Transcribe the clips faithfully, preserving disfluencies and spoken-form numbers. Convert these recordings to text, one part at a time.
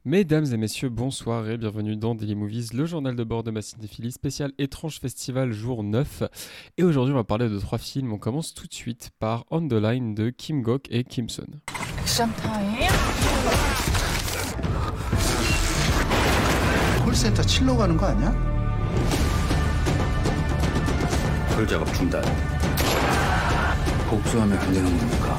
Mesdames et messieurs, bonsoir et bienvenue dans Daily Movies, le journal de bord de ma cinéphilie spécial Étrange Festival jour neuf. Et aujourd'hui, on va parler de trois films. On commence tout de suite par On the Line de Kim Gok et Kim Sun. 액션 타임. 콜센터 칠러 가는 거 아니야? 털 작업 중단. 복수하면 안 되는 겁니까?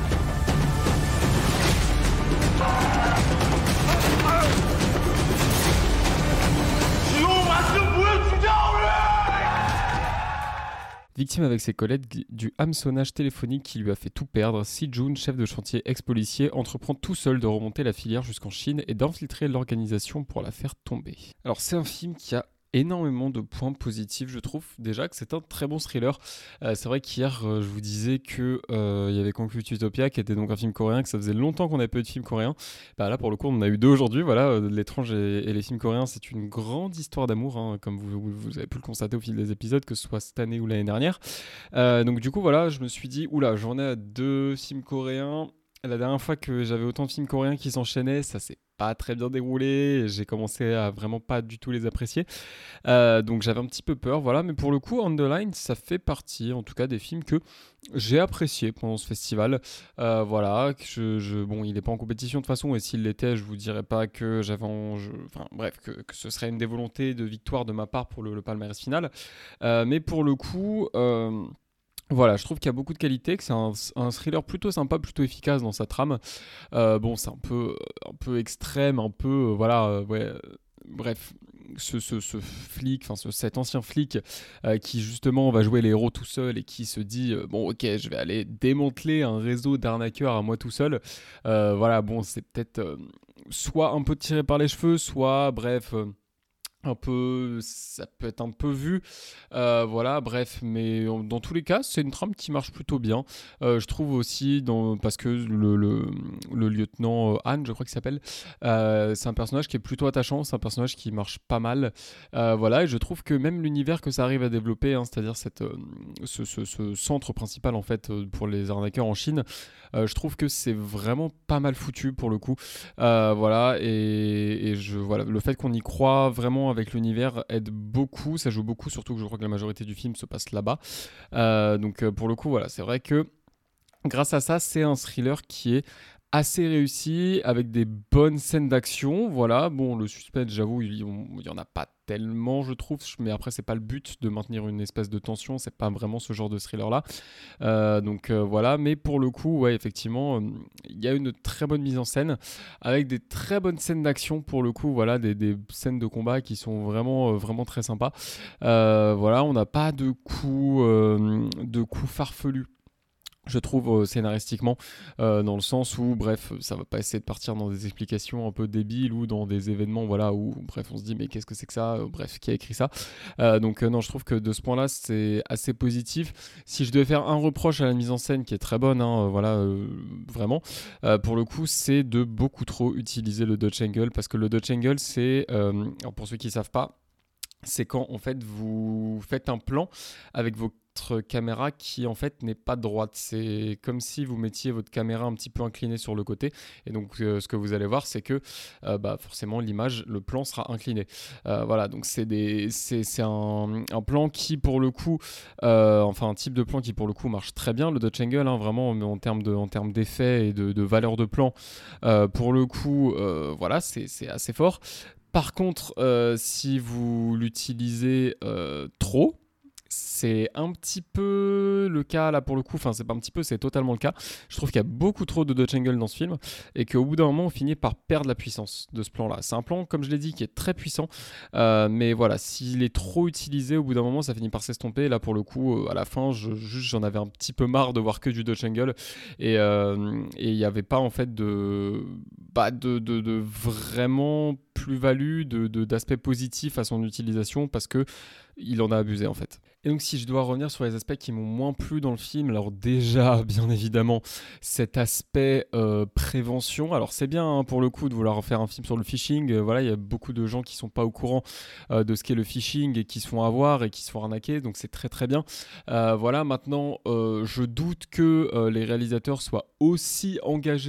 Victime avec ses collègues du hameçonnage téléphonique qui lui a fait tout perdre, Si-Jun, chef de chantier ex-policier, entreprend tout seul de remonter la filière jusqu'en Chine et d'infiltrer l'organisation pour la faire tomber. Alors c'est un film qui a énormément de points positifs, je trouve déjà que c'est un très bon thriller. Euh, c'est vrai qu'hier euh, je vous disais que euh, il y avait Concrete Utopia qui était donc un film coréen, que ça faisait longtemps qu'on n'avait pas eu de film coréen. Bah là pour le coup on en a eu deux aujourd'hui, voilà, euh, l'étrange et, et les films coréens, c'est une grande histoire d'amour, hein, comme vous, vous, vous avez pu le constater au fil des épisodes, que ce soit cette année ou l'année dernière. Euh, donc du coup voilà, je me suis dit, oula, j'en ai à deux films coréens. La dernière fois que j'avais autant de films coréens qui s'enchaînaient, ça s'est pas très bien déroulé, j'ai commencé à vraiment pas du tout les apprécier. Euh, donc j'avais un petit peu peur, voilà, mais pour le coup, On the Line, ça fait partie, en tout cas, des films que j'ai appréciés pendant ce festival. Euh, voilà, que je, je- bon, il n'est pas en compétition de toute façon, et s'il l'était, je vous dirais pas que j'avais, en- je- enfin bref, que, que ce serait une dévolonté de victoire de ma part pour le, le palmarès final. Euh, mais pour le coup. euh, Voilà, je trouve qu'il y a beaucoup de qualité, que c'est un, un thriller plutôt sympa, plutôt efficace dans sa trame. Euh, bon, c'est un peu, un peu extrême, un peu, euh, voilà, euh, ouais, euh, bref, ce, ce, ce flic, enfin ce- cet ancien flic euh, qui justement va jouer les héros tout seul et qui se dit, euh, bon ok, je vais aller démanteler un réseau d'arnaqueurs à moi tout seul. Euh, voilà, bon, c'est peut-être euh, soit un peu tiré par les cheveux, soit, bref... euh, un peu, ça peut être un peu vu, euh, voilà, bref, mais en- dans tous les cas, c'est une trame qui marche plutôt bien. Euh, je trouve aussi, dans, parce que le, le, le lieutenant euh, Han, je crois qu'il s'appelle, euh, c'est un personnage qui est plutôt attachant, c'est un personnage qui marche pas mal, euh, voilà, et je trouve que même l'univers que ça arrive à développer, hein, c'est-à-dire cette, euh, ce, ce- ce centre principal en fait euh, pour les arnaqueurs en Chine, euh, je trouve que c'est vraiment pas mal foutu pour le coup. Euh, voilà, et, et je, voilà, le fait qu'on y croit vraiment avec l'univers aide beaucoup, ça joue beaucoup, surtout que je crois que la majorité du film se passe là-bas. Euh, donc euh, pour le coup, voilà, c'est vrai que grâce à ça, c'est un thriller qui est assez réussi, avec des bonnes scènes d'action. Voilà, bon, le suspense, j'avoue, il n'y en a pas tellement, je trouve, mais après, c'est pas le but de maintenir une espèce de tension, c'est pas vraiment ce genre de thriller-là. Euh, donc euh, voilà, mais pour le coup, ouais, effectivement, euh, il y a une très bonne mise en scène avec des très bonnes scènes d'action pour le coup, voilà, des, des scènes de combat qui sont vraiment, euh, vraiment très sympas. Euh, voilà, on n'a pas de coups, euh, de coups farfelus, je trouve, euh, scénaristiquement, euh, dans le sens où, bref, ça va pas essayer de partir dans des explications un peu débiles ou dans des événements, voilà, où, bref, on se dit, mais qu'est-ce que c'est que ça? Euh, bref, qui a écrit ça? Euh, donc, euh, non, je trouve que de ce point-là, c'est assez positif. Si je devais faire un reproche à la mise en scène, qui est très bonne, hein, euh, voilà, euh, vraiment, euh, pour le coup, c'est de beaucoup trop utiliser le Dutch Angle, parce que le Dutch Angle, c'est, euh, alors pour ceux qui savent pas, c'est quand en fait vous faites un plan avec votre caméra qui en fait n'est pas droite. C'est comme si vous mettiez votre caméra un petit peu inclinée sur le côté. Et donc euh, ce que vous allez voir, c'est que euh, bah, forcément l'image, le plan sera incliné. Euh, voilà, donc c'est des, c'est, c'est un, un plan qui pour le coup, euh, enfin un type de plan qui pour le coup marche très bien. Le Dutch Angle, hein, vraiment en termes de, en termes d'effets et de, de valeur de plan, euh, pour le coup, euh, voilà, c'est, c'est assez fort. Par contre, euh, si vous l'utilisez euh, trop, c'est un petit peu le cas là pour le coup, enfin c'est pas un petit peu, c'est totalement le cas. Je trouve qu'il y a beaucoup trop de Dutch Angle dans ce film et qu'au bout d'un moment on finit par perdre la puissance de ce plan là. C'est un plan, comme je l'ai dit, qui est très puissant, euh, mais voilà, s'il est trop utilisé, au bout d'un moment ça finit par s'estomper. Là pour le coup, euh, à la fin, je, juste j'en avais un petit peu marre de voir que du Dutch Angle et euh, et il n'y avait pas en fait de, bah, de, de, de vraiment plus-value, de, de, d'aspect positif à son utilisation parce que il en a abusé en fait. Et donc si je dois revenir sur les aspects qui m'ont moins plu dans le film, alors déjà bien évidemment cet aspect euh, prévention, alors c'est bien hein, pour le coup de vouloir faire un film sur le phishing, euh, voilà il y a beaucoup de gens qui sont pas au courant euh, de ce qu'est le phishing et qui se font avoir et qui se font arnaquer, donc c'est très très bien. Euh, voilà, maintenant euh, je doute que euh, les réalisateurs soient aussi engagés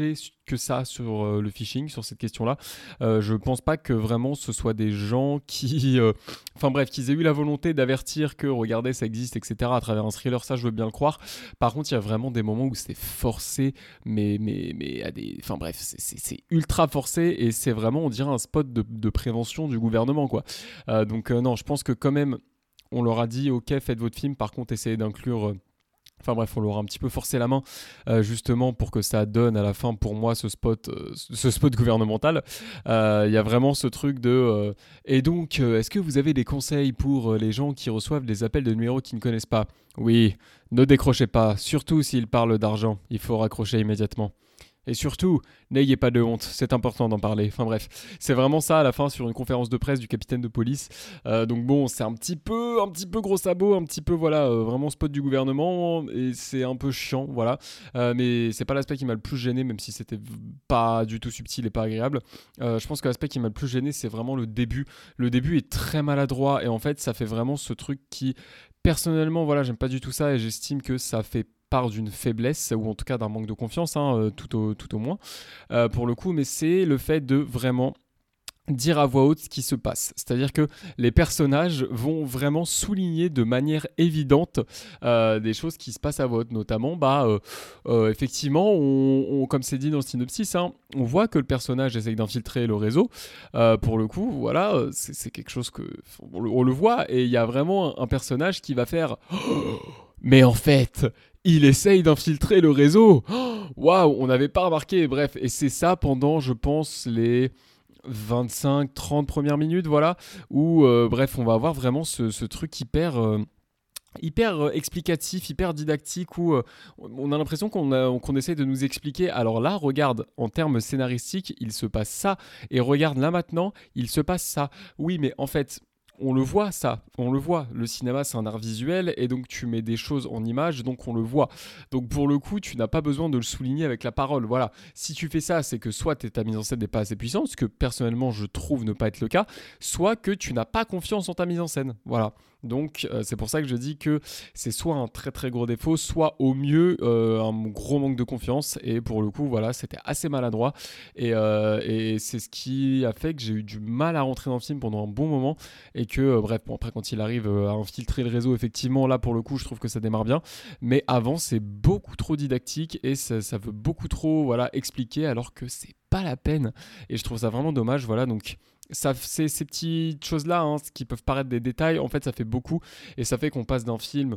que ça sur euh, le phishing, sur cette question-là. Euh, je pense pas que vraiment ce soit des gens qui... euh, Enfin bref, qu'ils aient eu la volonté d'avertir que regardez, ça existe, et cetera à travers un thriller, ça je veux bien le croire. Par contre, il y a vraiment des moments où c'est forcé, mais, mais, mais à des... Enfin bref, c'est, c'est, c'est ultra forcé et c'est vraiment, on dirait, un spot de, de prévention du gouvernement, quoi. Euh, donc euh, non, je pense que quand même, on leur a dit, ok, faites votre film, par contre, essayez d'inclure... Euh, Enfin bref, on leur a un petit peu forcé la main euh, justement pour que ça donne à la fin pour moi ce spot, euh, ce spot gouvernemental. Il euh, y a vraiment ce truc de... Euh, et donc, euh, est-ce que vous avez des conseils pour euh, les gens qui reçoivent des appels de numéros qu'ils ne connaissent pas ? Oui, ne décrochez pas, surtout s'ils parlent d'argent. Il faut raccrocher immédiatement. Et surtout, n'ayez pas de honte, c'est important d'en parler. Enfin bref, c'est vraiment ça à la fin sur une conférence de presse du capitaine de police. Euh, donc bon, c'est un petit peu, un petit peu gros sabot, un petit peu voilà, euh, vraiment spot du gouvernement et c'est un peu chiant, voilà. Euh, mais c'est pas l'aspect qui m'a le plus gêné, même si c'était pas du tout subtil et pas agréable. Euh, je pense que l'aspect qui m'a le plus gêné, c'est vraiment le début. Le début est très maladroit et en fait, ça fait vraiment ce truc qui, personnellement, voilà, j'aime pas du tout ça et j'estime que ça fait part d'une faiblesse ou en tout cas d'un manque de confiance, hein, tout, au, tout au moins euh, pour le coup, mais c'est le fait de vraiment dire à voix haute ce qui se passe. C'est-à-dire que les personnages vont vraiment souligner de manière évidente euh, des choses qui se passent à voix haute, notamment, bah, euh, euh, effectivement, on, on, comme c'est dit dans le synopsis, hein, on voit que le personnage essaye d'infiltrer le réseau. Euh, pour le coup, voilà, c'est, c'est quelque chose que on le, on le voit, et il y a vraiment un, un personnage qui va faire oh, mais en fait, il essaye d'infiltrer le réseau. Waouh, on n'avait pas remarqué. Bref, et c'est ça pendant, je pense, les vingt-cinq trente premières minutes, voilà, où, euh, bref, on va avoir vraiment ce, ce truc hyper... Euh, hyper euh, explicatif, hyper didactique, où euh, on a l'impression qu'on, a, qu'on essaie de nous expliquer, alors là, regarde, en termes scénaristiques, il se passe ça, et regarde, là maintenant, il se passe ça. Oui, mais en fait... On le voit, ça, on le voit. Le cinéma, c'est un art visuel et donc tu mets des choses en images, donc on le voit. Donc pour le coup, tu n'as pas besoin de le souligner avec la parole. Voilà. Si tu fais ça, c'est que soit ta mise en scène n'est pas assez puissante, ce que personnellement je trouve ne pas être le cas, soit que tu n'as pas confiance en ta mise en scène. Voilà. Donc euh, c'est pour ça que je dis que c'est soit un très très gros défaut, soit au mieux euh, un gros manque de confiance. Et pour le coup, voilà, c'était assez maladroit. Et, euh, et c'est ce qui a fait que j'ai eu du mal à rentrer dans le film pendant un bon moment. Et que, euh, bref, bon, après quand il arrive euh, à infiltrer le réseau, effectivement, là pour le coup, je trouve que ça démarre bien. Mais avant, c'est beaucoup trop didactique et ça, ça veut beaucoup trop voilà, expliquer alors que c'est pas la peine. Et je trouve ça vraiment dommage, voilà, donc... Ça, c'est ces petites choses-là hein, qui peuvent paraître des détails, en fait ça fait beaucoup et ça fait qu'on passe d'un film,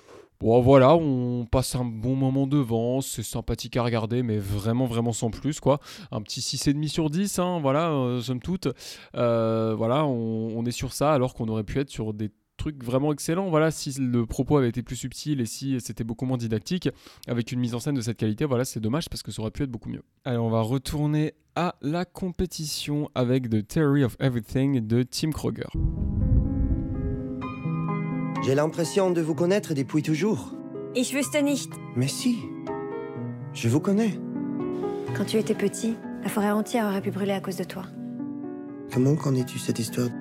bon voilà, on passe un bon moment devant, c'est sympathique à regarder mais vraiment vraiment sans plus quoi, un petit six virgule cinq sur dix, hein, voilà, euh, somme toute, euh, voilà, on, on est sur ça alors qu'on aurait pu être sur des truc vraiment excellent, voilà, si le propos avait été plus subtil et si c'était beaucoup moins didactique, avec une mise en scène de cette qualité, voilà, c'est dommage parce que ça aurait pu être beaucoup mieux. Allez, on va retourner à la compétition avec The Theory of Everything de Tim Kroger. J'ai l'impression de vous connaître depuis toujours. Ich wüsste nicht. Mais si, je vous connais. Quand tu étais petit, la forêt entière aurait pu brûler à cause de toi. Comment connais-tu cette histoire?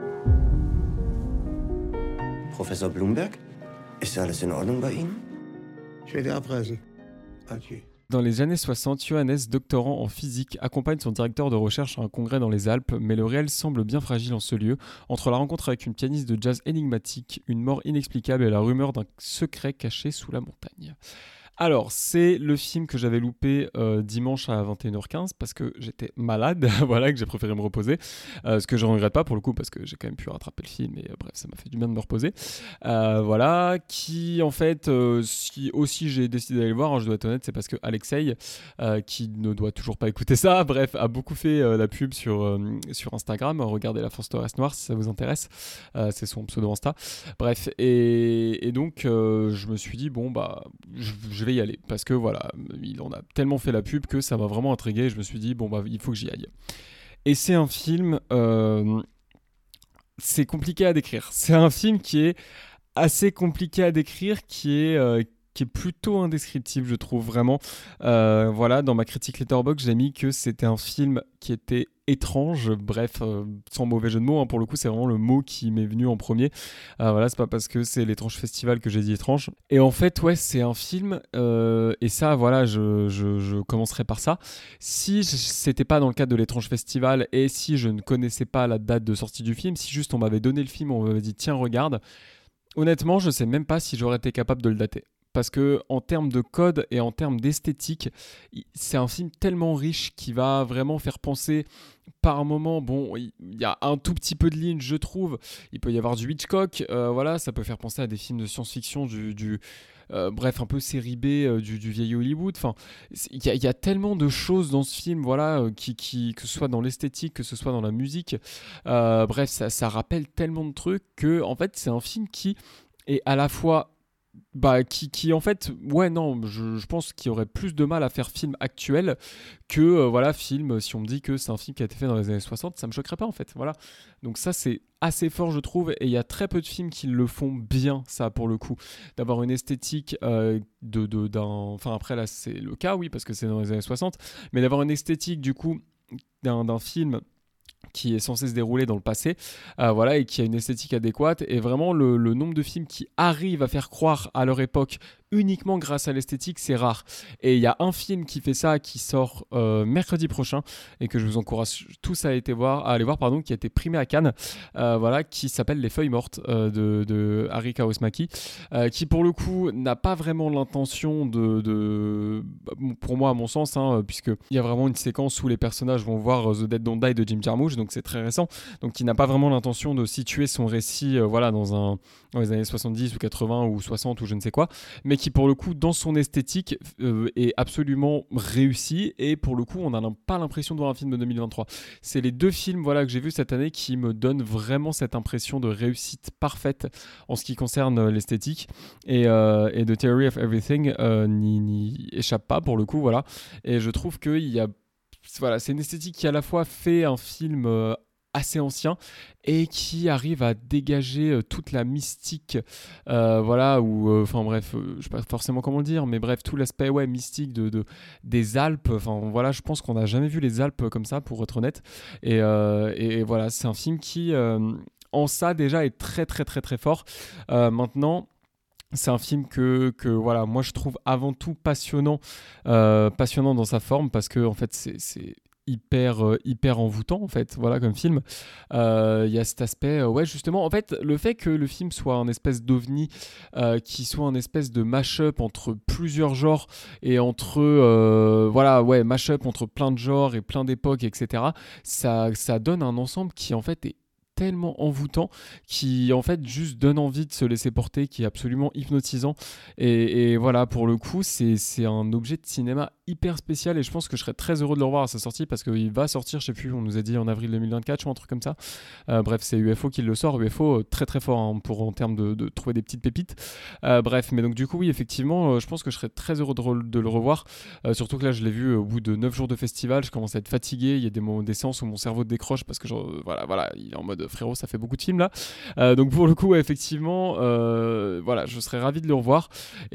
Professor Bloomberg? Ist alles in Ordnung bei Ihnen? Je vais abreisen. Ok. Dans les années soixante, Johannes, doctorant en physique, accompagne son directeur de recherche à un congrès dans les Alpes, mais le réel semble bien fragile en ce lieu, entre la rencontre avec une pianiste de jazz énigmatique, une mort inexplicable et la rumeur d'un secret caché sous la montagne. Alors, c'est le film que j'avais loupé euh, dimanche à vingt et une heures quinze parce que j'étais malade, voilà, que j'ai préféré me reposer, euh, ce que je ne regrette pas pour le coup parce que j'ai quand même pu rattraper le film et euh, bref, ça m'a fait du bien de me reposer. Euh, voilà, qui en fait, euh, si aussi j'ai décidé d'aller le voir, hein, je dois être honnête, c'est parce que Alexei, euh, qui ne doit toujours pas écouter ça, bref, a beaucoup fait euh, la pub sur, euh, sur Instagram, regardez La Force Reste Noire si ça vous intéresse, euh, c'est son pseudo Insta, bref, et, et donc euh, je me suis dit, bon bah, je, je vais y aller parce que voilà, il en a tellement fait la pub que ça m'a vraiment intrigué et je me suis dit bon bah il faut que j'y aille. Et c'est un film euh, c'est compliqué à décrire. C'est un film qui est assez compliqué à décrire, qui est euh, qui est plutôt indescriptible, je trouve vraiment. Euh, voilà, dans ma critique Letterboxd, j'ai mis que c'était un film qui était étrange, bref, euh, sans mauvais jeu de mots, hein, pour le coup, c'est vraiment le mot qui m'est venu en premier. Euh, voilà, c'est pas parce que c'est l'étrange festival que j'ai dit étrange. Et en fait, ouais, c'est un film, euh, et ça, voilà, je, je, je commencerai par ça. Si je, c'était pas dans le cadre de l'étrange festival, et si je ne connaissais pas la date de sortie du film, si juste on m'avait donné le film, on m'avait dit, tiens, regarde, honnêtement, je sais même pas si j'aurais été capable de le dater. Parce que en termes de code et en termes d'esthétique, c'est un film tellement riche qui va vraiment faire penser par moment. Bon, il y a un tout petit peu de Lynch, je trouve. Il peut y avoir du Hitchcock. Euh, voilà, ça peut faire penser à des films de science-fiction, du, du euh, bref, un peu série B euh, du, du vieil Hollywood. Enfin, il y, y a tellement de choses dans ce film, voilà, euh, qui, qui, que ce soit dans l'esthétique, que ce soit dans la musique. Euh, bref, ça, ça rappelle tellement de trucs que, en fait, c'est un film qui est à la fois Bah, qui, qui en fait, ouais, non, je, je pense qu'il y aurait plus de mal à faire film actuel que, euh, voilà, film, si on me dit que c'est un film qui a été fait dans les années soixante, ça me choquerait pas, en fait, voilà. Donc ça, c'est assez fort, je trouve, et il y a très peu de films qui le font bien, ça, pour le coup. D'avoir une esthétique euh, de, de, d'un... Enfin, après, là, c'est le cas, oui, parce que c'est dans les années soixante, mais d'avoir une esthétique, du coup, d'un, d'un film qui est censé se dérouler dans le passé, euh, voilà, et qui a une esthétique adéquate, et vraiment le, le nombre de films qui arrivent à faire croire à leur époque uniquement grâce à l'esthétique, c'est rare. Et il y a un film qui fait ça, qui sort euh, mercredi prochain, et que je vous encourage tous à aller voir, à aller voir pardon, qui a été primé à Cannes, euh, voilà, qui s'appelle Les Feuilles Mortes euh, de, de Harry Kaurismäki, euh, qui pour le coup n'a pas vraiment l'intention de, de pour moi à mon sens, hein, puisqu'il y a vraiment une séquence où les personnages vont voir The Dead Don't Die de Jim Jarmusch, donc c'est très récent, donc qui n'a pas vraiment l'intention de situer son récit euh, voilà, dans, un, dans les années soixante-dix ou quatre-vingts ou soixante ou je ne sais quoi, mais qui pour le coup dans son esthétique euh, est absolument réussi, et pour le coup on n'a pas l'impression de voir un film de deux mille vingt-trois. C'est les deux films, voilà, que j'ai vus cette année qui me donnent vraiment cette impression de réussite parfaite en ce qui concerne euh, l'esthétique, et, euh, et The Theory of Everything euh, n'y, n'y échappe pas pour le coup, voilà. Et je trouve qu'il y a voilà, c'est une esthétique qui à la fois fait un film euh, assez ancien et qui arrive à dégager euh, toute la mystique, euh, voilà, ou enfin euh, bref, euh, je sais pas forcément comment le dire, mais bref, tout l'aspect ouais mystique de, de des Alpes. Enfin voilà, je pense qu'on n'a jamais vu les Alpes comme ça, pour être honnête. Et, euh, et voilà, c'est un film qui euh, en ça déjà est très très très très fort. Euh, maintenant. C'est un film que, que voilà, moi je trouve avant tout passionnant, euh, passionnant dans sa forme, parce que en fait c'est, c'est hyper euh, hyper envoûtant en fait, voilà, comme film. Il euh, y a cet aspect, euh, ouais, justement, en fait, le fait que le film soit un espèce d'ovni, euh, qui soit un espèce de mash-up entre plusieurs genres et entre euh, voilà, ouais, mash-up entre plein de genres et plein d'époques, et cetera. Ça ça donne un ensemble qui en fait est tellement envoûtant, qui en fait juste donne envie de se laisser porter, qui est absolument hypnotisant, et, et voilà, pour le coup c'est, c'est un objet de cinéma hyper spécial, et je pense que je serais très heureux de le revoir à sa sortie, parce qu'il va sortir, je sais plus, on nous a dit en avril deux mille vingt-quatre ou un truc comme ça. Euh, bref, c'est U F O qui le sort. U F O très très fort, hein, pour en termes de, de trouver des petites pépites. Euh, bref, mais donc du coup oui, effectivement, euh, je pense que je serais très heureux de, re- de le revoir, euh, surtout que là je l'ai vu au bout de neuf jours de festival, je commence à être fatigué, il y a des, moments, des séances où mon cerveau décroche, parce que genre, euh, voilà, voilà, il est en mode frérot, ça fait beaucoup de films là. Euh, donc pour le coup, ouais, effectivement, euh, voilà, je serais ravi de le revoir.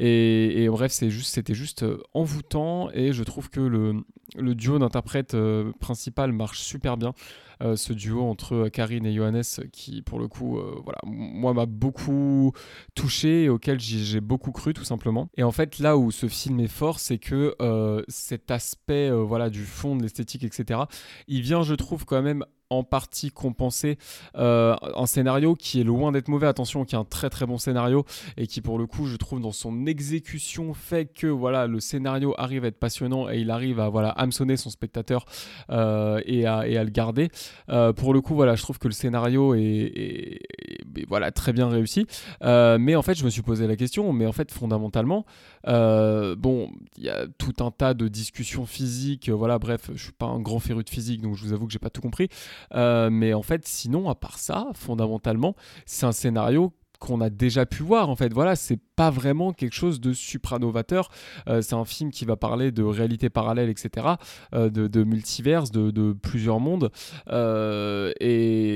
Et, et bref, c'est juste, c'était juste euh, envoûtant, et je trouve que le, le duo d'interprètes euh, principal marche super bien. Euh, ce duo entre Karine et Johannes, qui pour le coup, euh, voilà, moi m'a beaucoup touché et auquel j'ai, j'ai beaucoup cru, tout simplement. Et en fait, là où ce film est fort, c'est que euh, cet aspect, euh, voilà, du fond, de l'esthétique, et cetera, il vient, je trouve, quand même en partie compenser euh, un scénario qui est loin d'être mauvais, attention, qui est un très très bon scénario, et qui pour le coup, je trouve, dans son exécution fait que voilà, le scénario arrive à être passionnant, et il arrive à voilà, hameçonner son spectateur euh, et, à, et à le garder. Euh, pour le coup, voilà, je trouve que le scénario est, est, est, est voilà, très bien réussi, euh, mais en fait je me suis posé la question, mais en fait fondamentalement euh, bon, il y a tout un tas de discussions physiques, voilà, bref, je suis pas un grand féru de physique, donc je vous avoue que j'ai pas tout compris. Euh, mais en fait, sinon, à part ça, fondamentalement, c'est un scénario qu'on a déjà pu voir, en fait. Voilà, c'est pas vraiment quelque chose de supranovateur. Euh, c'est un film qui va parler de réalité parallèle, et cetera, euh, de, de multiverse, de, de plusieurs mondes. Euh, et,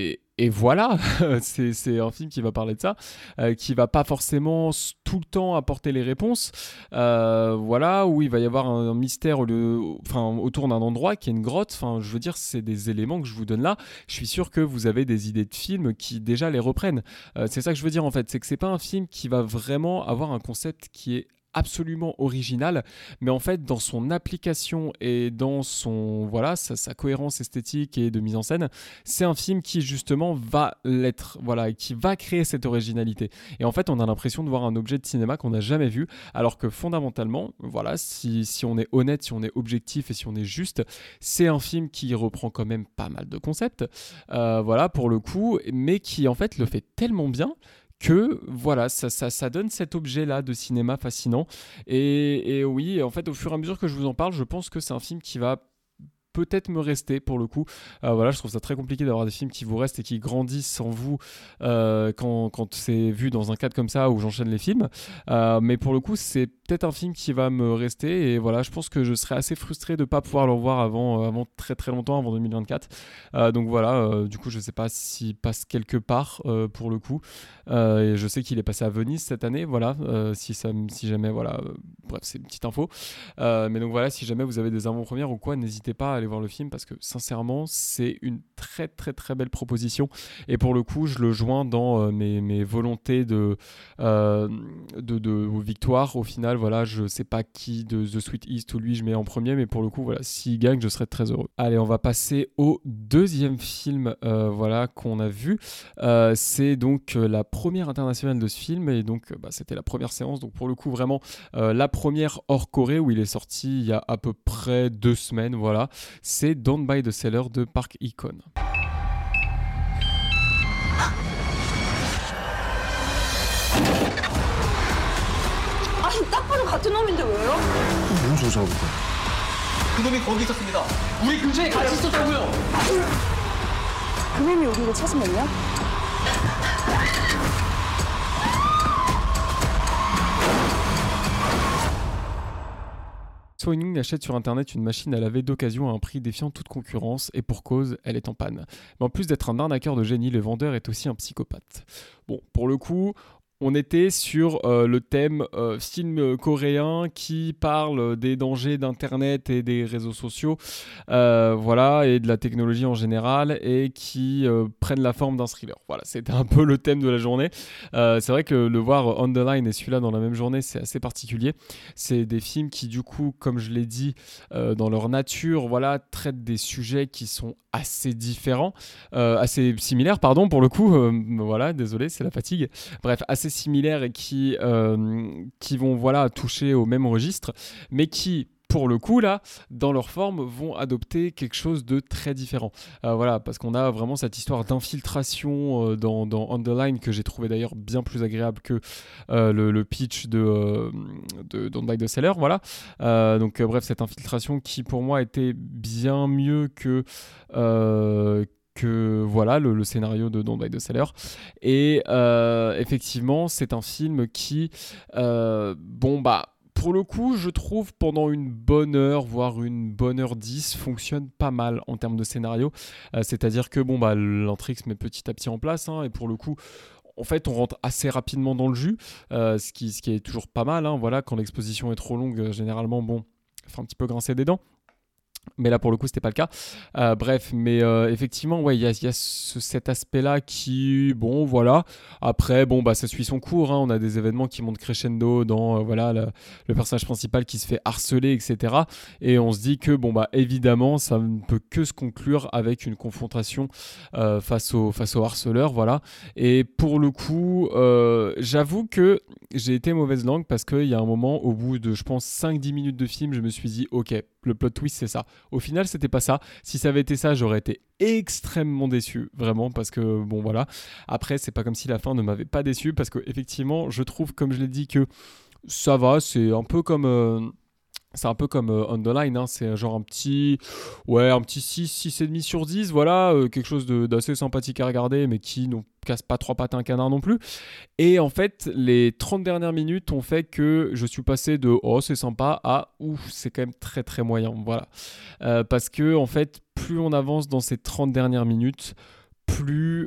et voilà, c'est, c'est un film qui va parler de ça, euh, qui va pas forcément tout le temps apporter les réponses, euh, voilà, où il va y avoir un, un mystère au lieu, enfin, autour d'un endroit qui est une grotte, enfin, je veux dire, c'est des éléments que je vous donne là, je suis sûr que vous avez des idées de films qui déjà les reprennent, euh, c'est ça que je veux dire en fait, c'est que c'est pas un film qui va vraiment avoir un concept qui est absolument original, mais en fait dans son application et dans son voilà sa, sa cohérence esthétique et de mise en scène, c'est un film qui justement va l'être, voilà, et qui va créer cette originalité. Et en fait on a l'impression de voir un objet de cinéma qu'on n'a jamais vu, alors que fondamentalement, voilà, si, si on est honnête, si on est objectif et si on est juste, c'est un film qui reprend quand même pas mal de concepts, euh, voilà, pour le coup, mais qui en fait le fait tellement bien que voilà, ça, ça, ça donne cet objet-là de cinéma fascinant. Et, et oui, en fait, au fur et à mesure que je vous en parle, je pense que c'est un film qui va peut-être me rester pour le coup. Euh, voilà, je trouve ça très compliqué d'avoir des films qui vous restent et qui grandissent en vous euh, quand, quand c'est vu dans un cadre comme ça où j'enchaîne les films. Euh, mais pour le coup, c'est peut-être un film qui va me rester et voilà, je pense que je serais assez frustré de ne pas pouvoir le revoir avant, euh, avant très très longtemps, avant deux mille vingt-quatre. Euh, donc voilà, euh, du coup, je ne sais pas s'il passe quelque part euh, pour le coup. Euh, et je sais qu'il est passé à Venise cette année, voilà, euh, si, ça, si jamais, voilà, euh, bref, c'est une petite info. Euh, mais donc voilà, si jamais vous avez des avant-premières ou quoi, n'hésitez pas à aller voir le film parce que sincèrement c'est une très très très belle proposition et pour le coup je le joins dans euh, mes, mes volontés de, euh, de, de victoire au final. Voilà, je sais pas qui de The Sweet East ou lui je mets en premier, mais pour le coup voilà, s'il gagne je serais très heureux. Allez, on va passer au deuxième film euh, voilà, qu'on a vu, euh, c'est donc euh, la première internationale de ce film et donc bah, c'était la première séance, donc pour le coup vraiment euh, la première hors Corée où il est sorti il y a à peu près deux semaines, voilà. C'est Down by the Cellar de Park Hee-kwon. 아니 딱 봐도 같은 놈인데 왜요? 무슨 소리야? 그놈이 거기 있었습니다. 우리 근처에 같이 있었다고요. 그 놈이 우리를 찾으면요? So Heung-min achète sur internet une machine à laver d'occasion à un prix défiant toute concurrence et pour cause, elle est en panne. Mais en plus d'être un arnaqueur de génie, le vendeur est aussi un psychopathe. Bon, pour le coup, on était sur euh, le thème euh, film coréen qui parle des dangers d'Internet et des réseaux sociaux, euh, voilà, et de la technologie en général, et qui euh, prennent la forme d'un thriller. Voilà, c'était un peu le thème de la journée. Euh, c'est vrai que le voir On the Line et celui-là dans la même journée, c'est assez particulier. C'est des films qui, du coup, comme je l'ai dit, euh, dans leur nature, voilà, traitent des sujets qui sont assez différents, euh, assez similaires, pardon, pour le coup. Euh, voilà, désolé, c'est la fatigue. Bref, assez similaires et qui, euh, qui vont voilà, toucher au même registre, mais qui, pour le coup, là, dans leur forme, vont adopter quelque chose de très différent. Euh, voilà, parce qu'on a vraiment cette histoire d'infiltration euh, dans, dans On the Line que j'ai trouvé d'ailleurs bien plus agréable que euh, le, le pitch de, euh, de Don't Buy the Seller. Voilà. Euh, donc, euh, bref, cette infiltration qui, pour moi, était bien mieux que... Euh, que voilà le, le scénario de Don't Buy the Seller et euh, effectivement c'est un film qui euh, bon bah pour le coup je trouve pendant une bonne heure voire une bonne heure dix fonctionne pas mal en termes de scénario, euh, c'est à dire que bon bah l'intrigue se met petit à petit en place hein, et pour le coup en fait, on rentre assez rapidement dans le jus, euh, ce, qui, ce qui est toujours pas mal hein, voilà, quand l'exposition est trop longue euh, généralement bon ça fait un petit peu grincer des dents. Mais là, pour le coup, c'était pas le cas. Euh, bref, mais euh, effectivement, ouais, il y a, y a ce, cet aspect-là qui, bon, voilà. Après, bon, bah, ça suit son cours. Hein. On a des événements qui montent crescendo dans, euh, voilà, le, le personnage principal qui se fait harceler, et cetera. Et on se dit que, bon, bah, évidemment, ça ne peut que se conclure avec une confrontation euh, face au face au harceleur, voilà. Et pour le coup, euh, j'avoue que j'ai été mauvaise langue parce qu'il y a un moment, au bout de, je pense, cinq dix minutes de film, je me suis dit, ok, le plot twist, c'est ça. Au final, c'était pas ça. Si ça avait été ça, j'aurais été extrêmement déçu, vraiment, parce que, bon, voilà. Après, c'est pas comme si la fin ne m'avait pas déçu, parce que, effectivement, je trouve, comme je l'ai dit, que ça va, c'est un peu comme... Euh, c'est un peu comme euh, On the Line, hein. C'est genre un petit, ouais, un petit six, six virgule cinq sur dix, voilà, euh, quelque chose de, d'assez sympathique à regarder, mais qui ne casse pas trois pattes à un canard non plus. Et en fait, les trente dernières minutes ont fait que je suis passé de « oh, c'est sympa » à « ouf, c'est quand même très très moyen », voilà. Euh, parce que, en fait, plus on avance dans ces trente dernières minutes, plus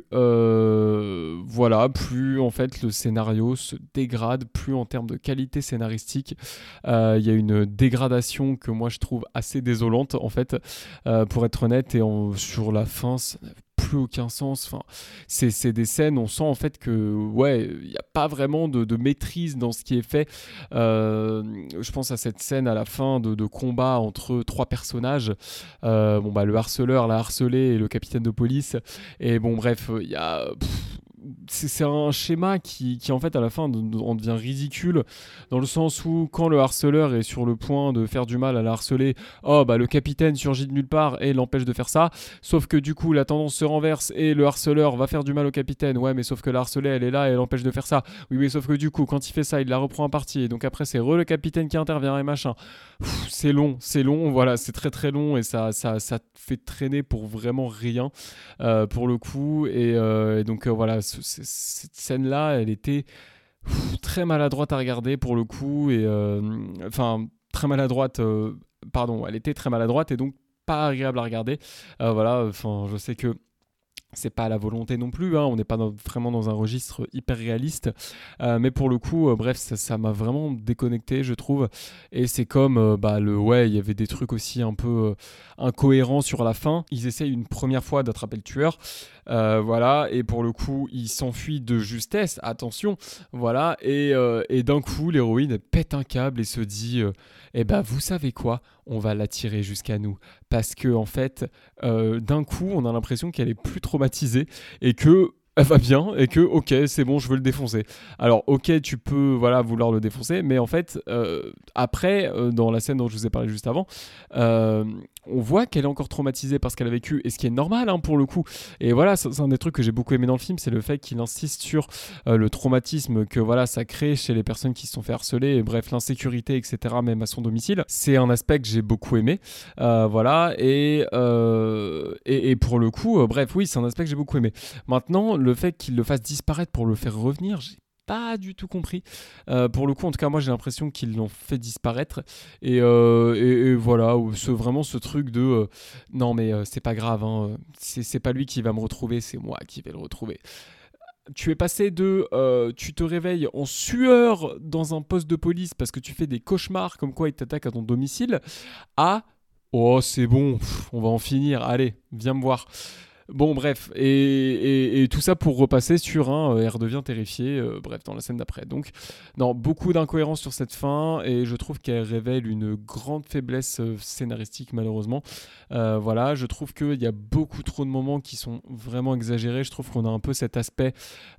euh, voilà, plus en fait le scénario se dégrade, plus en termes de qualité scénaristique. Il euh, y a une dégradation que moi je trouve assez désolante en fait, euh, pour être honnête, et en, sur la fin, ça n'a plus aucun sens. Enfin, c'est, c'est des scènes, on sent en fait que ouais, il n'y a pas vraiment de, de maîtrise dans ce qui est fait. Euh, je pense à cette scène à la fin de, de combat entre trois personnages. Euh, bon bah le harceleur, la harcelée et le capitaine de police. Et bon bref, il y a... Pff, C'est, c'est un schéma qui, qui en fait à la fin en devient ridicule, dans le sens où quand le harceleur est sur le point de faire du mal à la harcelée, oh bah le capitaine surgit de nulle part et l'empêche de faire ça, sauf que du coup la tendance se renverse et le harceleur va faire du mal au capitaine, ouais mais sauf que la harcelée elle est là et elle l'empêche de faire ça, oui mais sauf que du coup quand il fait ça il la reprend en partie et donc après c'est re le capitaine qui intervient et machin. Pff, c'est long, c'est long, voilà, c'est très très long et ça, ça, ça fait traîner pour vraiment rien, euh, pour le coup, et, euh, et donc euh, voilà, ce, ce, cette scène-là, elle était pff, très maladroite à regarder pour le coup, et euh, enfin, très maladroite, euh, pardon, elle était très maladroite et donc pas agréable à regarder, euh, voilà, enfin, je sais que c'est pas la volonté non plus, hein, on n'est pas dans, vraiment dans un registre hyper réaliste, euh, mais pour le coup, euh, bref, ça, ça m'a vraiment déconnecté, je trouve, et c'est comme, euh, bah, le, ouais, il y avait des trucs aussi un peu euh, incohérents sur la fin, ils essayent une première fois d'attraper le tueur, euh, voilà, et pour le coup, il s'enfuit de justesse, attention, voilà, et, euh, et d'un coup, l'héroïne pète un câble et se dit, euh, eh ben, vous savez quoi, on va l'attirer jusqu'à nous, parce que, en fait, euh, d'un coup, on a l'impression qu'elle est plus traumatisée et que elle va bien et que ok c'est bon je veux le défoncer. Alors ok tu peux voilà vouloir le défoncer, mais en fait euh, après euh, dans la scène dont je vous ai parlé juste avant, euh, on voit qu'elle est encore traumatisée par ce qu'elle a vécu, et ce qui est normal hein, pour le coup, et voilà c'est, c'est un des trucs que j'ai beaucoup aimé dans le film, c'est le fait qu'il insiste sur euh, le traumatisme que voilà ça crée chez les personnes qui se sont fait harceler, et bref l'insécurité etc, même à son domicile. C'est un aspect que j'ai beaucoup aimé, euh, voilà, et, euh, et, et pour le coup euh, bref oui c'est un aspect que j'ai beaucoup aimé. Maintenant le fait qu'il le fasse disparaître pour le faire revenir, j'ai pas du tout compris. Euh, pour le coup, en tout cas, moi j'ai l'impression qu'ils l'ont fait disparaître. Et, euh, et, et voilà, ce, vraiment ce truc de euh, non, mais euh, c'est pas grave, hein, c'est, c'est pas lui qui va me retrouver, c'est moi qui vais le retrouver. Tu es passé de euh, tu te réveilles en sueur dans un poste de police parce que tu fais des cauchemars comme quoi il t'attaque à ton domicile, à oh, c'est bon, pff, on va en finir, allez, viens me voir. Bon bref, et, et, et tout ça pour repasser sur un elle redevient terrifiée, euh, bref, dans la scène d'après. Donc, non, beaucoup d'incohérences sur cette fin, et je trouve qu'elle révèle une grande faiblesse euh, scénaristique malheureusement. Euh, voilà, je trouve qu'il y a beaucoup trop de moments qui sont vraiment exagérés. Je trouve qu'on a un peu cet aspect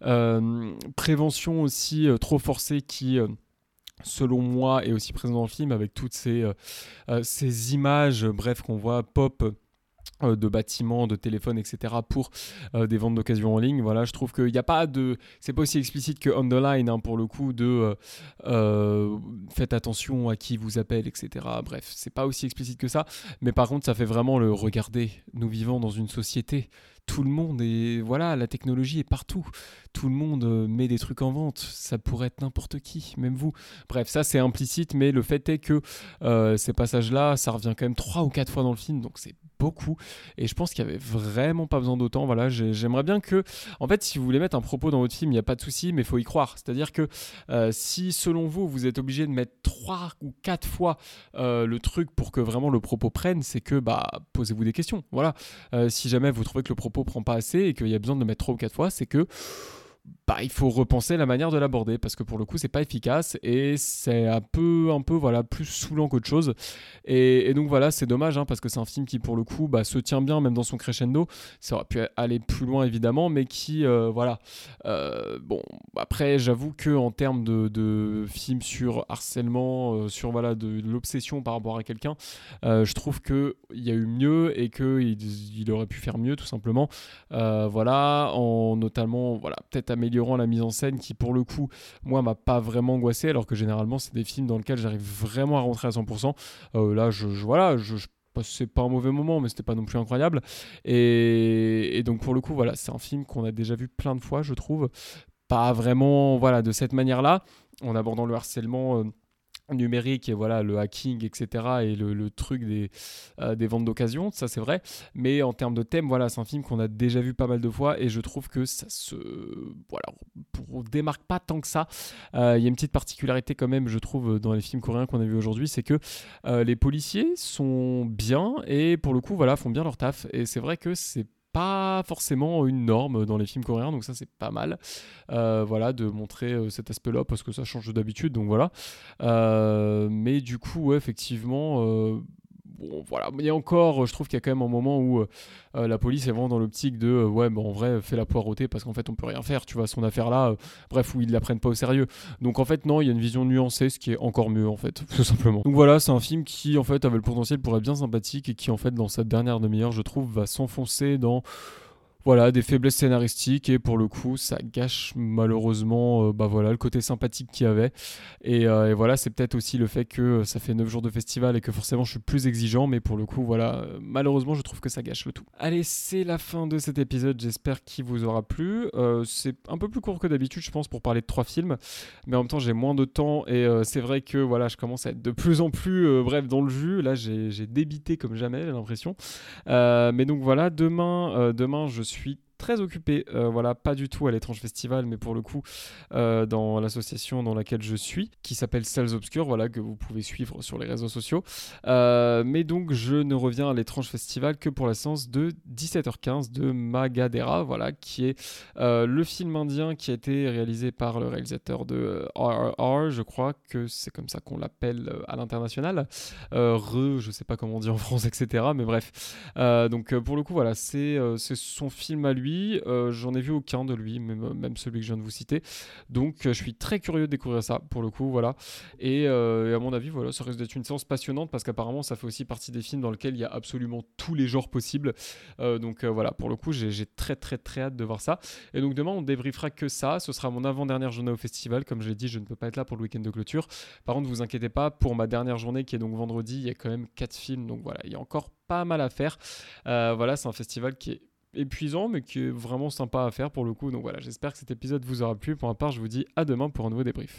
euh, prévention aussi euh, trop forcé qui... Euh, selon moi est aussi présent dans le film, avec toutes ces, euh, euh, ces images, bref, qu'on voit pop euh, de bâtiments, de téléphones, et cetera pour euh, des ventes d'occasion en ligne. Voilà, je trouve qu'il n'y a pas de... C'est pas aussi explicite que On The Line, hein, pour le coup, de euh, euh, faites attention à qui vous appelle, et cetera. Bref, c'est pas aussi explicite que ça, mais par contre, ça fait vraiment le regardez, nous vivons dans une société, tout le monde est... Voilà, la technologie est partout. Tout le monde euh, met des trucs en vente. Ça pourrait être n'importe qui, même vous. Bref, ça, c'est implicite, mais le fait est que euh, ces passages-là, ça revient quand même trois ou quatre fois dans le film, donc c'est beaucoup. Et je pense qu'il n'y avait vraiment pas besoin d'autant. Voilà, j'ai, j'aimerais bien que... En fait, si vous voulez mettre un propos dans votre film, il n'y a pas de souci, mais il faut y croire. C'est-à-dire que euh, si, selon vous, vous êtes obligé de mettre trois ou quatre fois euh, le truc pour que vraiment le propos prenne, c'est que, bah, posez-vous des questions. Voilà. Euh, si jamais vous trouvez que le propos prend pas assez et qu'il y a besoin de le mettre trois ou quatre fois, c'est que bah, il faut repenser la manière de l'aborder, parce que pour le coup c'est pas efficace et c'est un peu, un peu voilà, plus saoulant qu'autre chose, et, et donc voilà, c'est dommage, hein, parce que c'est un film qui pour le coup bah, se tient bien même dans son crescendo. Ça aurait pu aller plus loin évidemment, mais qui euh, voilà euh, bon, après j'avoue que en termes de, de film sur harcèlement, euh, sur voilà, de, de l'obsession par rapport à quelqu'un, euh, je trouve qu'il y a eu mieux et qu'il il aurait pu faire mieux tout simplement, euh, voilà, en notamment voilà, peut-être améliorant la mise en scène qui pour le coup moi m'a pas vraiment angoissé, alors que généralement c'est des films dans lesquels j'arrive vraiment à rentrer à cent pour cent. Euh, là je, je voilà je, je c'est pas un mauvais moment, mais c'était pas non plus incroyable, et, et donc pour le coup voilà, c'est un film qu'on a déjà vu plein de fois, je trouve, pas vraiment voilà de cette manière là, en abordant le harcèlement euh, numérique et voilà le hacking etc et le, le truc des, euh, des ventes d'occasion, ça c'est vrai, mais en termes de thème voilà c'est un film qu'on a déjà vu pas mal de fois et je trouve que ça se voilà pour, démarque pas tant que ça. Il euh, y a une petite particularité quand même je trouve dans les films coréens qu'on a vu aujourd'hui, c'est que euh, les policiers sont bien et pour le coup voilà font bien leur taf et c'est vrai que c'est pas forcément une norme dans les films coréens, donc ça c'est pas mal euh, voilà de montrer euh, cet aspect là parce que ça change d'habitude, donc voilà euh, mais du coup ouais, effectivement euh, bon voilà, mais encore je trouve qu'il y a quand même un moment où euh, la police est vraiment dans l'optique de euh, ouais bah en vrai fais la poireauter parce qu'en fait on peut rien faire, tu vois, son affaire là euh, bref où ils la prennent pas au sérieux, donc en fait non, il y a une vision nuancée, ce qui est encore mieux en fait tout simplement. Donc voilà, c'est un film qui en fait avait le potentiel pour être bien sympathique et qui en fait dans cette dernière demi-heure je trouve va s'enfoncer dans voilà, des faiblesses scénaristiques et pour le coup ça gâche malheureusement euh, bah voilà, le côté sympathique qu'il y avait et, euh, et voilà c'est peut-être aussi le fait que ça fait neuf jours de festival et que forcément je suis plus exigeant, mais pour le coup voilà euh, malheureusement je trouve que ça gâche le tout. Allez, c'est la fin de cet épisode, j'espère qu'il vous aura plu. Euh, c'est un peu plus court que d'habitude je pense pour parler de trois films, mais en même temps j'ai moins de temps et euh, c'est vrai que voilà je commence à être de plus en plus euh, bref dans le jus, là j'ai, j'ai débité comme jamais j'ai l'impression euh, mais donc voilà demain, euh, demain je suis suis très occupé, euh, voilà, pas du tout à l'étrange festival, mais pour le coup euh, dans l'association dans laquelle je suis, qui s'appelle Salles Obscures, voilà, que vous pouvez suivre sur les réseaux sociaux. Euh, mais donc je ne reviens à l'étrange festival que pour la séance de dix-sept heures quinze de Magadera, voilà, qui est euh, le film indien qui a été réalisé par le réalisateur de R R R, je crois que c'est comme ça qu'on l'appelle à l'international. Euh, Re, je sais pas comment on dit en France, et cetera. Mais bref, euh, donc pour le coup, voilà, c'est, euh, c'est son film à lui. Euh, j'en ai vu aucun de lui, même, même celui que je viens de vous citer. Donc euh, je suis très curieux de découvrir ça pour le coup, voilà. Et, euh, et à mon avis, voilà, ça risque d'être une séance passionnante parce qu'apparemment ça fait aussi partie des films dans lesquels il y a absolument tous les genres possibles. Euh, donc euh, voilà, pour le coup, j'ai, j'ai très très très hâte de voir ça. Et donc demain, on débriefera que ça. Ce sera mon avant-dernière journée au festival. Comme je l'ai dit, je ne peux pas être là pour le week-end de clôture. Par contre, vous inquiétez pas, pour ma dernière journée qui est donc vendredi, il y a quand même quatre films. Donc voilà, il y a encore pas mal à faire. Euh, voilà, c'est un festival qui est épuisant mais qui est vraiment sympa à faire pour le coup, donc voilà, j'espère que cet épisode vous aura plu. Pour ma part je vous dis à demain pour un nouveau débrief.